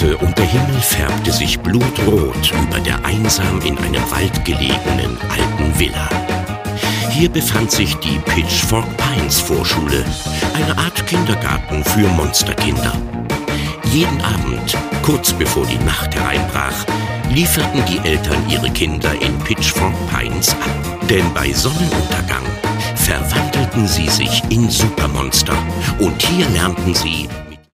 dämmerte und der Himmel färbte sich blutrot über der einsam in einem Wald gelegenen alten Villa. Hier befand sich die Pitchfork Pines Vorschule, eine Art Kindergarten für Monsterkinder. Jeden Abend, kurz bevor die Nacht hereinbrach, lieferten die Eltern ihre Kinder in Pitchfork Pines ab. Denn bei Sonnenuntergang verwandelten sie sich in Supermonster und hier lernten sie,